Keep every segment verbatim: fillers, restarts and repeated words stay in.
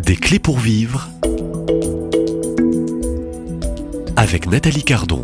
Des clés pour vivre avec Nathalie Cardon.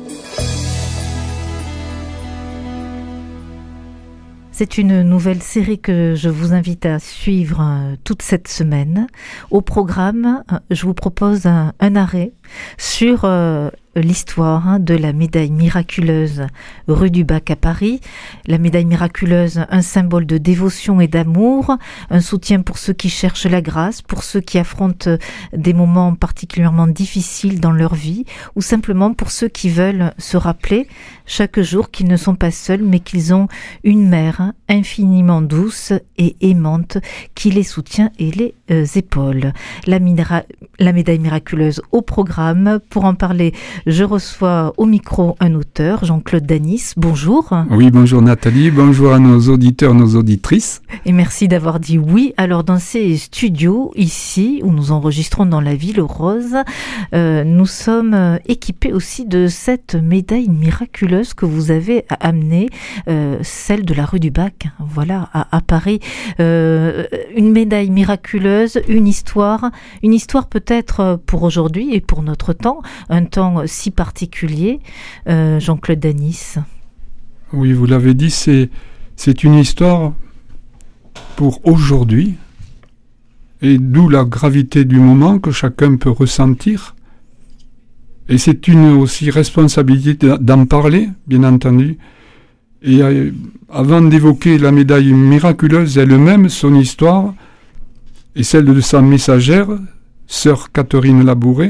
C'est une nouvelle série que je vous invite à suivre toute cette semaine. Au programme, je vous propose un, un arrêt sur euh, l'histoire hein, de la médaille miraculeuse rue du Bac à Paris. La médaille miraculeuse, un symbole de dévotion et d'amour, un soutien pour ceux qui cherchent la grâce, pour ceux qui affrontent des moments particulièrement difficiles dans leur vie, ou simplement pour ceux qui veulent se rappeler chaque jour qu'ils ne sont pas seuls, mais qu'ils ont une mère hein, infiniment douce et aimante qui les soutient et les euh, épaule. La, mira- la médaille miraculeuse au programme. Pour en parler, je reçois au micro un auteur, Jean-Claude Danis. Bonjour. Oui, bonjour Nathalie, bonjour à nos auditeurs, nos auditrices. Et merci d'avoir dit oui. Alors dans ces studios, ici, où nous enregistrons dans la ville rose, euh, nous sommes équipés aussi de cette médaille miraculeuse que vous avez amenée, euh, celle de la rue du Bac, voilà, à, à Paris. Euh, une médaille miraculeuse, une histoire, une histoire peut-être pour aujourd'hui et pour notre temps, un temps si particulier, euh, Jean-Claude Danis. Oui, vous l'avez dit, c'est, c'est une histoire pour aujourd'hui, et d'où la gravité du moment que chacun peut ressentir. Et c'est une aussi responsabilité d'en parler, bien entendu. Et euh, avant d'évoquer la médaille miraculeuse elle-même, son histoire, et celle de sa messagère, sœur Catherine Labouré,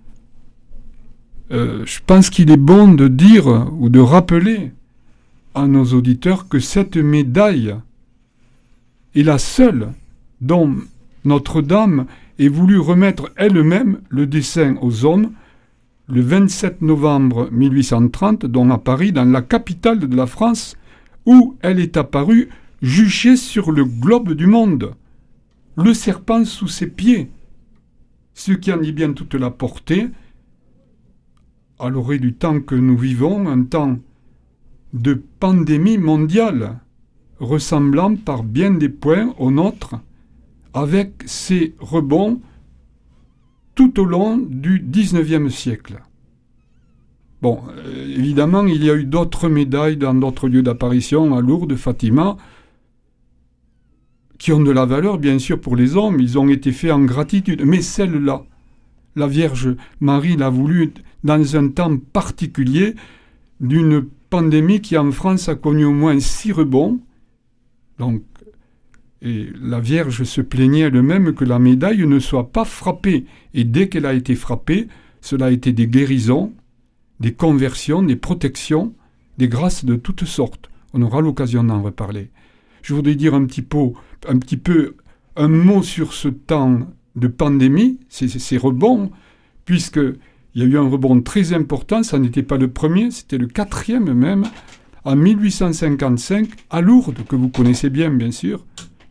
Euh, je pense qu'il est bon de dire ou de rappeler à nos auditeurs que cette médaille est la seule dont Notre-Dame ait voulu remettre elle-même le dessein aux hommes le vingt-sept novembre mille huit cent trente, dont à Paris, dans la capitale de la France, où elle est apparue juchée sur le globe du monde, le serpent sous ses pieds, ce qui en dit bien toute la portée à l'orée du temps que nous vivons, un temps de pandémie mondiale, ressemblant par bien des points au nôtre, avec ses rebonds tout au long du dix-neuvième siècle. Bon, euh, évidemment, il y a eu d'autres médailles dans d'autres lieux d'apparition, à Lourdes, Fatima, qui ont de la valeur, bien sûr, pour les hommes. Ils ont été faits en gratitude. Mais celle-là, la Vierge Marie l'a voulu dans un temps particulier d'une pandémie qui en France a connu au moins six rebonds. Donc, et la Vierge se plaignait elle-même que la médaille ne soit pas frappée. Et dès qu'elle a été frappée, cela a été des guérisons, des conversions, des protections, des grâces de toutes sortes. On aura l'occasion d'en reparler. Je voudrais dire un petit peu, un petit peu un mot sur ce temps de pandémie, ces, ces rebonds, puisque il y a eu un rebond très important, ça n'était pas le premier, c'était le quatrième même, en mille huit cent cinquante-cinq, à Lourdes, que vous connaissez bien, bien sûr.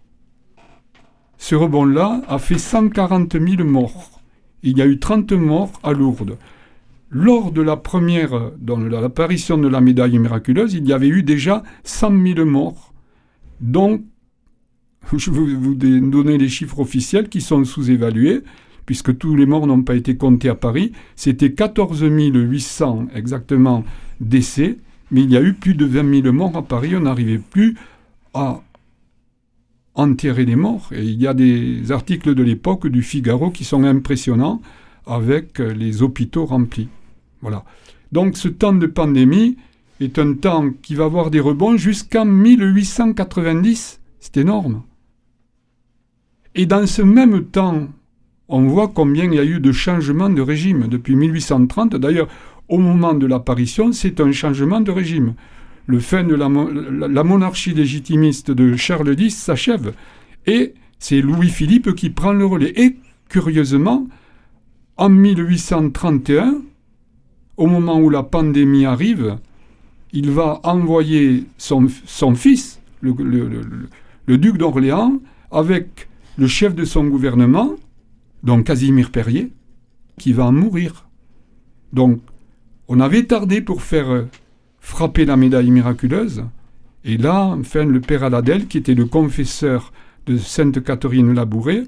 Ce rebond-là a fait cent quarante mille morts. Il y a eu trente morts à Lourdes. Lors de la première, dans l'apparition de la médaille miraculeuse, il y avait eu déjà cent mille morts. Donc, je vais vous donner les chiffres officiels qui sont sous-évalués, puisque tous les morts n'ont pas été comptés à Paris. C'était quatorze mille huit cents exactement décès, mais il y a eu plus de vingt mille morts à Paris. On n'arrivait plus à enterrer les morts. Et il y a des articles de l'époque du Figaro qui sont impressionnants, avec les hôpitaux remplis. Voilà. Donc ce temps de pandémie est un temps qui va avoir des rebonds jusqu'en mille huit cent quatre-vingt-dix. C'est énorme. Et dans ce même temps, on voit combien il y a eu de changements de régime depuis mille huit cent trente. D'ailleurs, au moment de l'apparition, c'est un changement de régime. Le fin de la, la, la monarchie légitimiste de Charles X s'achève. Et c'est Louis-Philippe qui prend le relais. Et, curieusement, en mille huit cent trente et un, au moment où la pandémie arrive, il va envoyer son, son fils, le, le, le, le duc d'Orléans, avec le chef de son gouvernement, donc Casimir Périer, qui va en mourir. Donc, on avait tardé pour faire frapper la médaille miraculeuse, et là, enfin, le père Aladel, qui était le confesseur de Sainte Catherine Labouré,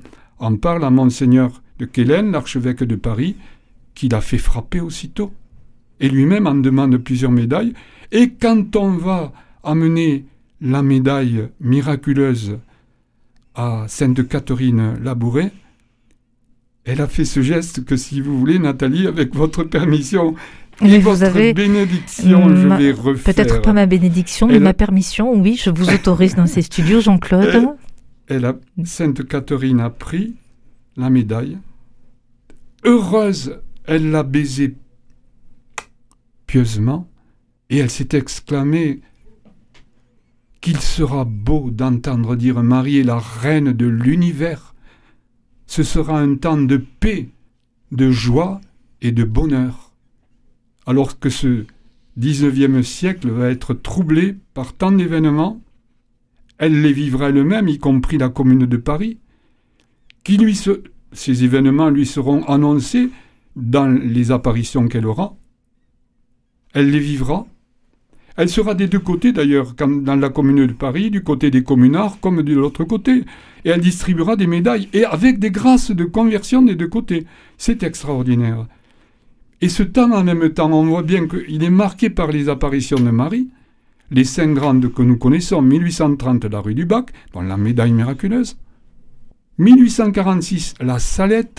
en parle à Monseigneur de Quélen, l'archevêque de Paris, qui l'a fait frapper aussitôt. Et lui-même en demande plusieurs médailles. Et quand on va amener la médaille miraculeuse à Sainte Catherine Labouré, elle a fait ce geste que, si vous voulez, Nathalie, avec votre permission et mais votre vous avez bénédiction, ma, je vais refaire. Peut-être pas ma bénédiction, elle mais a, ma permission. Oui, je vous autorise dans ces studios, Jean-Claude. Elle, elle a, Sainte Catherine a pris la médaille. Heureuse, elle l'a baisée pieusement et elle s'est exclamée qu'il sera beau d'entendre dire Marie est la reine de l'univers. Ce sera un temps de paix, de joie et de bonheur. Alors que ce dix-neuvième siècle va être troublé par tant d'événements, elle les vivra elle-même, y compris la Commune de Paris, qui lui se... ces événements lui seront annoncés dans les apparitions qu'elle aura. Elle les vivra. Elle sera des deux côtés d'ailleurs, dans la Commune de Paris, du côté des communards comme de l'autre côté. Et elle distribuera des médailles, et avec des grâces de conversion des deux côtés. C'est extraordinaire. Et ce temps, en même temps, on voit bien qu'il est marqué par les apparitions de Marie, les cinq grandes que nous connaissons, mille huit cent trente, la rue du Bac, dont la médaille miraculeuse, mille huit cent quarante-six, la Salette,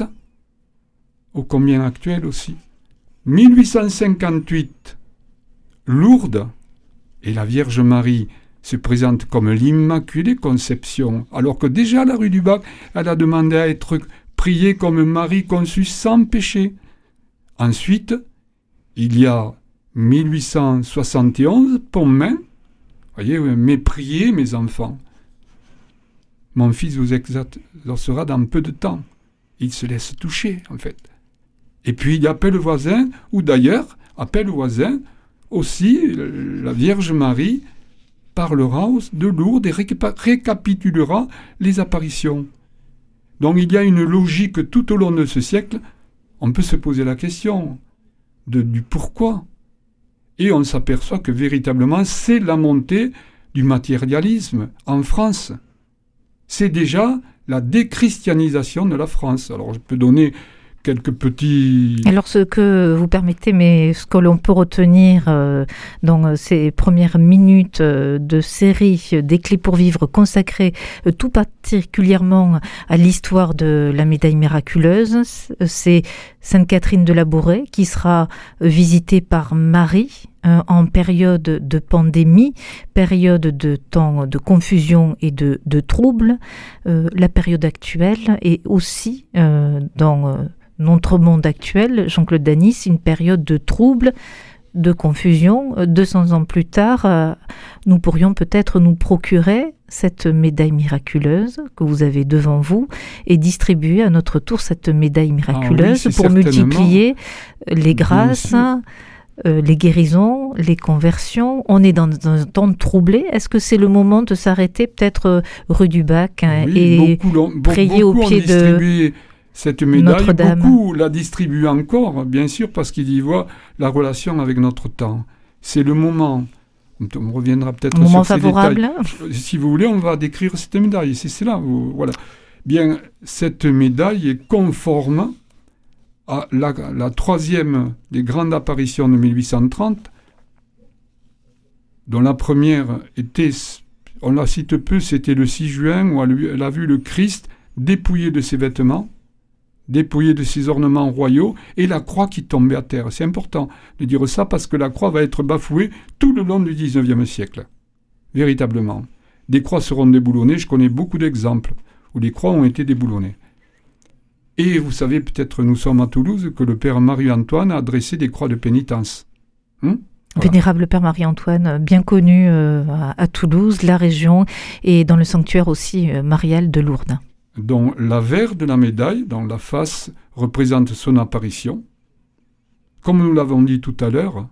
ô combien actuelle aussi, mille huit cent cinquante-huit, Lourdes, et la Vierge Marie se présente comme l'Immaculée Conception, alors que déjà la rue du Bac, elle a demandé à être priée comme Marie conçue sans péché. Ensuite, il y a mille huit cent soixante et onze, Pontmain, voyez, mais priez mes enfants. Mon fils vous exaucera dans peu de temps. Il se laisse toucher, en fait. Et puis il y a Pellevoisin, ou d'ailleurs, à Pellevoisin, aussi, la Vierge Marie parlera de Lourdes et récapitulera les apparitions. Donc il y a une logique tout au long de ce siècle. On peut se poser la question de, du pourquoi. Et on s'aperçoit que véritablement, c'est la montée du matérialisme en France. C'est déjà la déchristianisation de la France. Alors je peux donner quelques petits... Alors ce que vous permettez, mais ce que l'on peut retenir euh, dans ces premières minutes euh, de série des clés pour vivre consacrées euh, tout particulièrement à l'histoire de la médaille miraculeuse, c'est Sainte Catherine de Labouré qui sera euh, visitée par Marie euh, en période de pandémie, période de temps de confusion et de, de troubles, euh, la période actuelle et aussi euh, dans... Euh, notre monde actuel, Jean-Claude Danis, une période de trouble, de confusion. deux cents ans plus tard, euh, nous pourrions peut-être nous procurer cette médaille miraculeuse que vous avez devant vous et distribuer à notre tour cette médaille miraculeuse ah oui, pour multiplier les grâces, euh, les guérisons, les conversions. On est dans, dans un temps troublé. Est-ce que c'est le moment de s'arrêter peut-être euh, rue du Bac hein, oui, et beaucoup, prier beaucoup au pied de... Cette médaille, beaucoup la distribuent encore, bien sûr, parce qu'ils y voient la relation avec notre temps. C'est le moment, on reviendra peut-être moment sur ces favorable. détails. Si vous voulez, on va décrire cette médaille, c'est cela. Voilà. Bien, cette médaille est conforme à la, la troisième des grandes apparitions de mille huit cent trente, dont la première était, on la cite peu, c'était le six juin, où elle a vu le Christ dépouillé de ses vêtements, dépouillé de ses ornements royaux, et la croix qui tombait à terre. C'est important de dire ça, parce que la croix va être bafouée tout le long du dix-neuvième siècle. Véritablement. Des croix seront déboulonnées, je connais beaucoup d'exemples où les croix ont été déboulonnées. Et vous savez, peut-être nous sommes à Toulouse, que le Père Marie-Antoine a dressé des croix de pénitence. Hum Voilà. Vénérable Père Marie-Antoine, bien connu euh, à, à Toulouse, la région, et dans le sanctuaire aussi euh, marial de Lourdes. Dont l'avers de la médaille, dont la face représente son apparition. Comme nous l'avons dit tout à l'heure,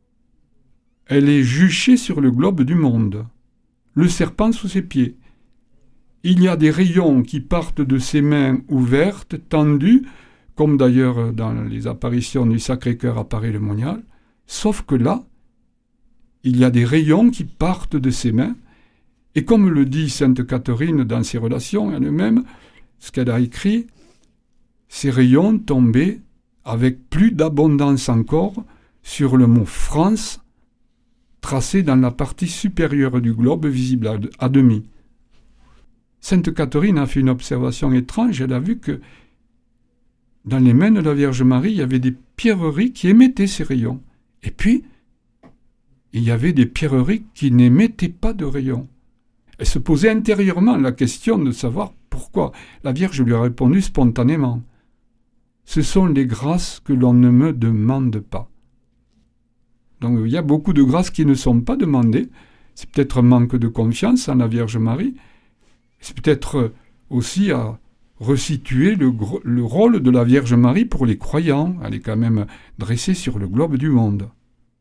elle est juchée sur le globe du monde, le serpent sous ses pieds. Il y a des rayons qui partent de ses mains ouvertes, tendues, comme d'ailleurs dans les apparitions du Sacré-Cœur à Paris-le-Monial, sauf que là, il y a des rayons qui partent de ses mains. Et comme le dit Sainte Catherine dans ses relations elle-même, ce qu'elle a écrit, ces rayons tombaient avec plus d'abondance encore sur le mot France, tracé dans la partie supérieure du globe, visible à, à demi. Sainte Catherine a fait une observation étrange, elle a vu que dans les mains de la Vierge Marie, il y avait des pierreries qui émettaient ces rayons. Et puis, il y avait des pierreries qui n'émettaient pas de rayons. Elle se posait intérieurement la question de savoir pourquoi. La Vierge lui a répondu spontanément. Ce sont les grâces que l'on ne me demande pas. Donc il y a beaucoup de grâces qui ne sont pas demandées. C'est peut-être un manque de confiance en la Vierge Marie. C'est peut-être aussi à resituer le, le rôle de la Vierge Marie pour les croyants. Elle est quand même dressée sur le globe du monde.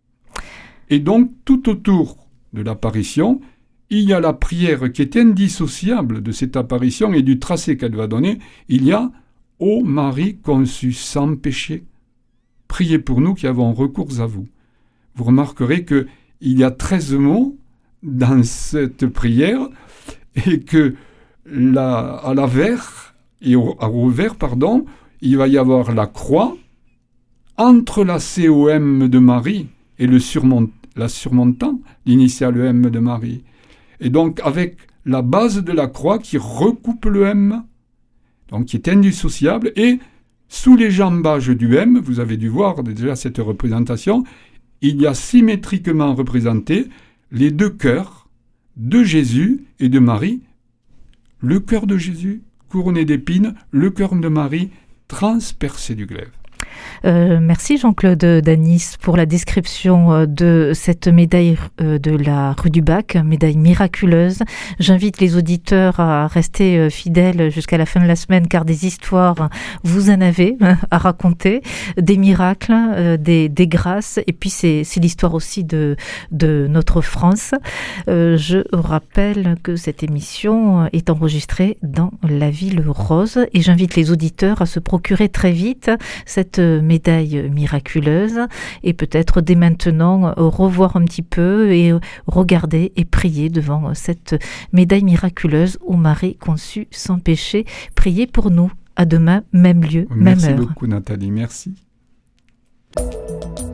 Et donc, tout autour de l'apparition, il y a la prière qui est indissociable de cette apparition et du tracé qu'elle va donner. Il y a « Ô Marie conçue sans péché, priez pour nous qui avons recours à vous ». Vous remarquerez qu'il y a treize mots dans cette prière et que la, à la vers, et au, au vers, pardon, il va y avoir la croix entre la C O M de Marie et le surmont, la surmontant, l'initiale M de Marie. Et donc avec la base de la croix qui recoupe le M, donc qui est indissociable, et sous les jambages du M, vous avez dû voir déjà cette représentation, il y a symétriquement représenté les deux cœurs de Jésus et de Marie, le cœur de Jésus couronné d'épines, le cœur de Marie transpercé du glaive. Euh, merci Jean-Claude Danis pour la description de cette médaille de la rue du Bac, médaille miraculeuse. J'invite les auditeurs à rester fidèles jusqu'à la fin de la semaine car des histoires, vous en avez à raconter, des miracles, des, des grâces et puis c'est, c'est l'histoire aussi de, de notre France. Euh, je rappelle que cette émission est enregistrée dans la Ville Rose et j'invite les auditeurs à se procurer très vite cette médaille miraculeuse et peut-être dès maintenant revoir un petit peu et regarder et prier devant cette médaille miraculeuse ô Marie conçue sans péché. Priez pour nous. À demain, même lieu, merci même heure. Merci beaucoup Nathalie, merci.